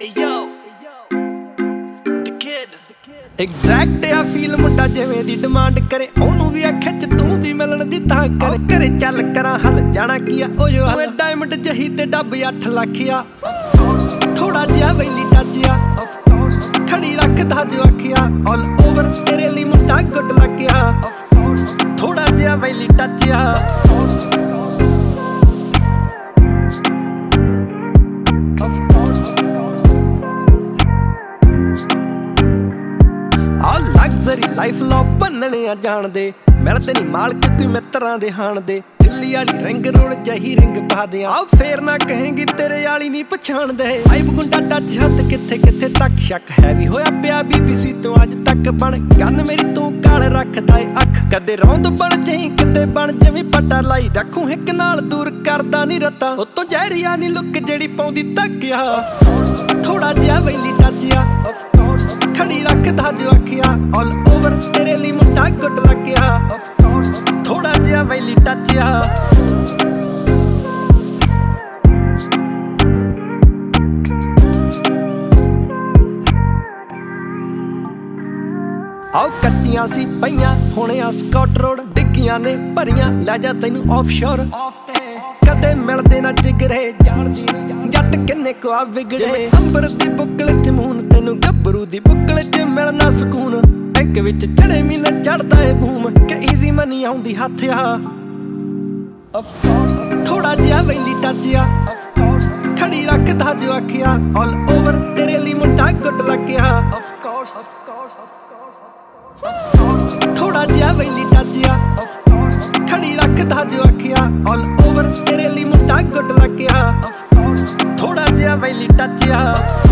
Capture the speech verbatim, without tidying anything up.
exact ਆ feel ਮੁੰਡਾ ਜਿਵੇਂ ਦੀ ਡਿਮਾਂਡ ਕਰੇ ਉਹਨੂੰ ਵੀ ਆ ਖਿੱਚ ਤੂੰ ਵੀ ਮਿਲਣ ਦੀ ਤਾਂ ਕਰ ਘਰੇ ਚੱਲ ਕਰਾਂ ਹਲ ਜਾਣਾ ਕੀ ਆ ਉਹ ਜੋ ਹਲ ਡਾਇਮੰਡ ਜਹੀ ਤੇ ਡੱਬ ਅੱਠ ਲੱਖ ਆ ਥੋੜਾ ਜਿਹਾ ਵੈਲੀ ਟੱਚ ਆ ਖੜੀ ਰੱਖਦਾ ਜੋ ਅੱਖਿਆ ਆਲ ਓਵਰ ਤੇਰੇ ਲਈ ਮੁੰਡਾ ਗੁੱਡ ਲੱਗਿਆ ਥੋੜਾ ਜਿਹਾ ਵੈਲੀ ਟੱਚ ਆ ਲਗਜ਼ਰੀ ਲਾਈਫ ਲੋ ਬੰਨਣੇ ਆ ਜਾਣਦੇ ਮਿਲਦੇ ਨਹੀਂ ਮਾਲਕ ਕੋਈ ਮਿੱਤਰਾਂ ਦੇ ਹਾਣ ਦੇ ਦਿੱਲੀ ਵਾਲੀ ਰਿੰਗ ਰੋਡ ਜਹੀ ਰਿੰਗ ਪਾ ਦੇ ਆ ਫੇਰ ਨਾ ਕਹੇਂਗੀ ਤੇਰੇ ਵਾਲੀ ਨਹੀਂ ਪਛਾਣਦੇ ਆਈਬ ਗੁੰਡਾ ਟੱਚ ਹੱਥ ਕਿੱਥੇ ਕਿੱਥੇ ਤੱਕ ਸ਼ੱਕ ਹੈ ਵੀ ਹੋਇਆ ਪਿਆ ਬੀਬੀਸੀ ਤੋਂ ਅੱਜ ਤੱਕ ਬਣ ਗੰਨ ਮੇਰੀ ਤੂੰ ਕਾਲ ਰੱਖਦਾ ਏ ਅੱਖ ਕਦੇ ਰੌਂਦ ਬਣ ਜਾਈ ਕਿਤੇ ਬਣ ਜਿਵੇਂ ਪਟਾ ਲਾਈ ਰੱਖੂ ਇੱਕ ਨਾਲ ਦੂਰ ਕਰਦਾ ਨਹੀਂ ਰਤਾ ਉਤੋਂ ਜ਼ਹਿਰੀਆ ਨਹੀਂ ਲੁੱਕ ਜਿਹੜੀ ਪਾਉਂਦੀ ਤੱਕਿਆ ਥੋੜਾ ਜਿਹਾ ਵੈਲੀ ਟੱਚ ਆ ਖੜੀ ਰੱਖਦਾ ਜੋ ਅੱਖਿਆ ਆਲ ਓਵਰ ਤੇਰੇ ਲਈ ਮੁੰਡਾ ਗੁੱਡ ਲੱਗਿਆ ਥੋੜਾ ਜਿਹਾ ਵੈਲੀ ਟੱਚ ਆ ਆਓ ਕੱਚੀਆਂ ਸੀ ਪਈਆਂ ਹੁਣ ਆ ਸਕਾਟ ਰੋਡ ਡਿੱਗੀਆਂ ਨੇ ਭਰੀਆਂ ਲੈ ਜਾ ਤੈਨੂੰ ਆਫਸ਼ੋਰ ਕਦੇ ਮਿਲਦੇ ਨਾ ਜਿਗਰੇ ਜਾਣਦੀ ਜੱਟ ਕਿੰਨੇ ਕੋ ਆ ਵਿਗੜੇ ਅੰਬਰ ਦੀ ਬੁੱਕਲ ਚ ਮੂਨ ਤੈਨੂੰ ਗੱਭਰੂ ਦੀ ਬੁੱਕਲ ਚ ਮਿਲਣਾ ਸਕੂਨ ਬੈਂਕ ਵਿੱਚ ਚੜੇ ਮਹੀਨੇ ਚੜਦਾ ਏ ਬੂਮ ਕਿ ਈਜ਼ੀ ਮਨੀ ਆਉਂਦੀ ਹੱਥ ਆ ਆਫ ਕੋਰਸ ਥੋੜਾ ਜਿਹਾ ਵੈਲੀ ਟੱਚ ਆ ਆਫ ਕੋਰਸ ਖੜੀ ਰੱਖਦਾ ਜੋ ਅੱਖਿਆ ਆਲ ਓਵਰ ਤੇਰੇ ਲਈ ਮੁੰਡਾ ਗੁੱਡ ਲੱਗਿਆ ਆਫ ਕੋਰਸ ਥੋੜਾ ਜਿਹਾ ਵੈਲੀ ਟੱਚ ਆ ਆਫ ਕੋਰਸ ਖੜੀ ਰੱਖਦਾ ਜੋ ਅੱਖਿਆ ਆਲ ਓਵਰ ਤੇਰੇ ਲਈ ਮੁੰਡਾ ਗੁੱਡ ਲੱਗਿਆ ਆਫ ਕੋਰਸ ਥੋੜਾ ਜਿਹਾ ਵੈਲੀ ਟੱਚ ਆ